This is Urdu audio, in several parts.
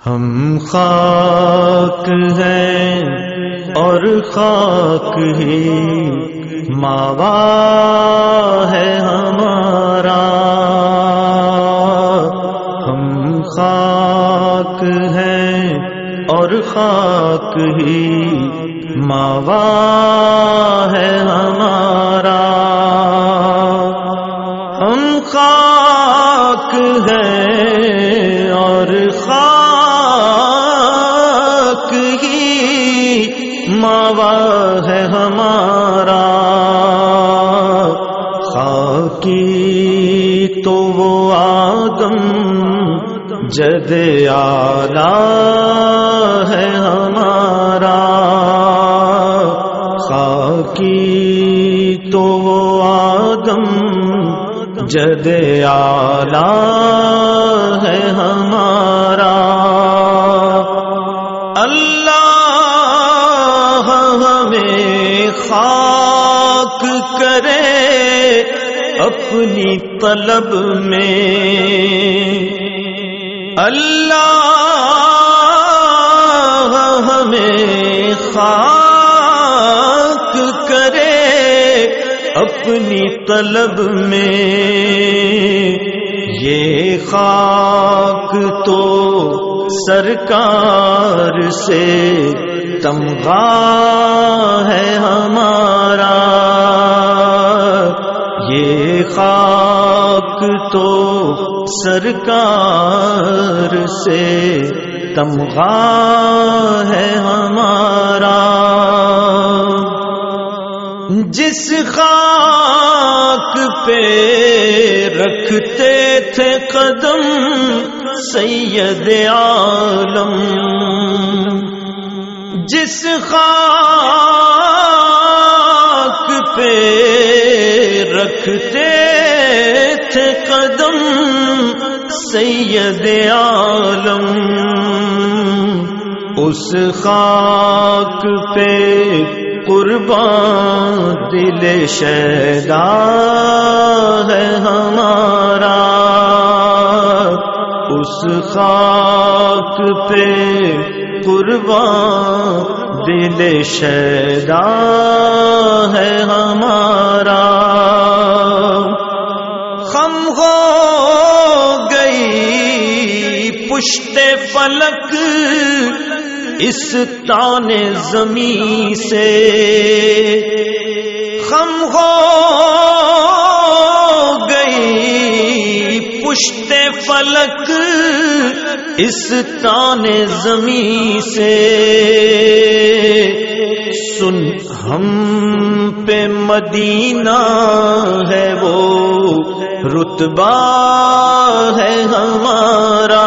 ہم خاک ہیں اور خاک ہی ماوا ہے ہمارا. ہم خاک ہیں اور خاک ہی ماوا ہے ہمارا. ہم خاک ہیں اور خاک ہی ماوا ہے ہمارا. خاکی تو وہ آدم جد اعلیٰ ہے ہمارا. خاکی تو وہ آدم جد اعلیٰ ہے ہمارا. اللہ ہمیں خاک کرے اپنی طلب میں. اللہ ہمیں خاک کرے اپنی طلب میں. یہ خاک تو سرکار سے تمغہ ہے ہمارا. یہ خاک تو سرکار سے تمغہ ہے ہمارا. جس خاک پہ رکھتے تھے قدم سید عالم, جس خاک پہ رکھتے تھے قدم سید عالم, اس خاک پہ قربان دل شیدا ہے ہمارا. اس خاک پہ قربان دل شیدا ہے ہمارا. خم ہو گئی پشت فلک اس تان زمیں سے. خم ہو گئی پشت فلک اس تان زمیں سے. سن ہم پہ مدینہ ہے وہ رتبہ ہے ہمارا.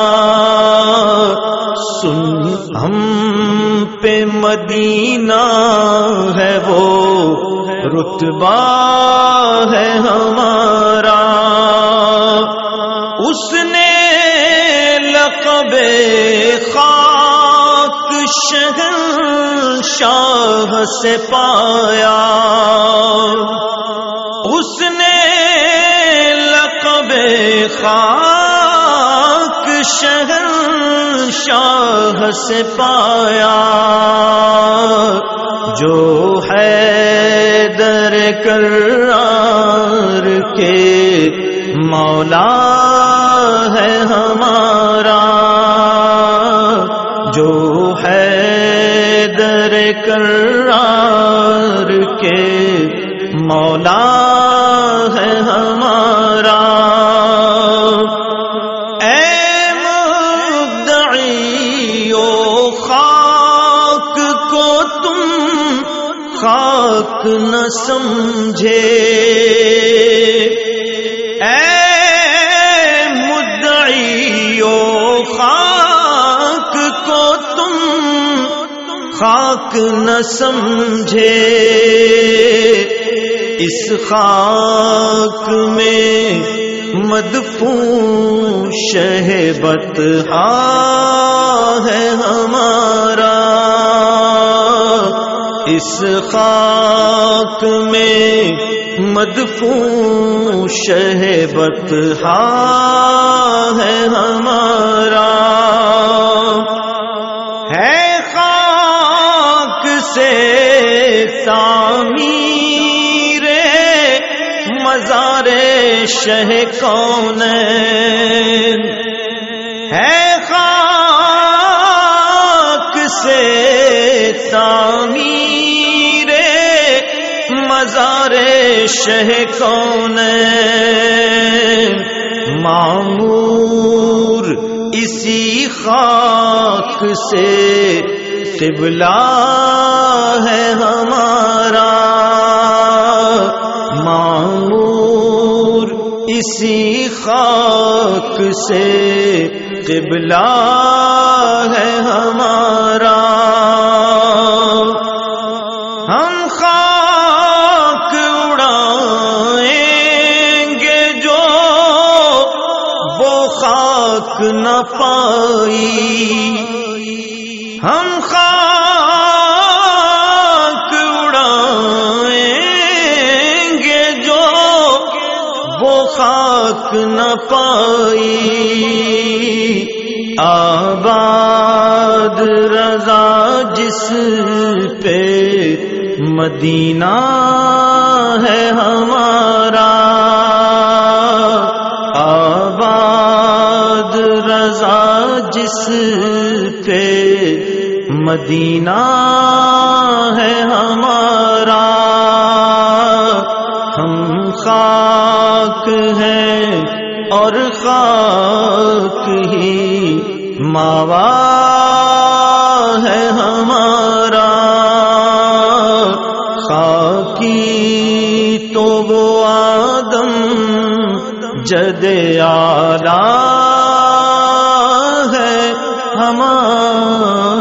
سن ہم پہ مدینہ ہے وہ رتبہ ہے ہمارا. اس نے لقب خاک شہنشاہ سے پایا. اس نے لقب خاک شہنشاہ سے پایا. جو حیدر کرار کے مولا ہے ہمارا. جو حیدر کرار کے مولا ہے ہمارا. خاک نہ سمجھے اے مدعیو خاک کو تم خاک نہ سمجھے. اس خاک میں مدفون شہ بطحا ہے ہمارا. اس خاک میں مدفون شہ بطحا ہے ہمارا. سے تعمیر مزار شہ کونین ہے، خاک سے تعمیر مزار شہ کونین، معمور اسی خاک سے قبلہ ہے ہمارا، معمور اسی خاک سے قبلہ ہے ہمارا۔ ہم خاک اڑائیں گے جو وہ خاک نہ پائی، ہم خاک اڑائیں گے جو وہ خاک نہ پائی۔ آباد رضا جس پہ مدینہ ہے ہمارا، آباد رضا جس پہ مدینہ ہے ہمارا۔ ہم خاک ہیں اور خاک ہی ماوا ہے ہمارا، خاکی تو وہ آدم جد اعلیٰ ہے ہمارا۔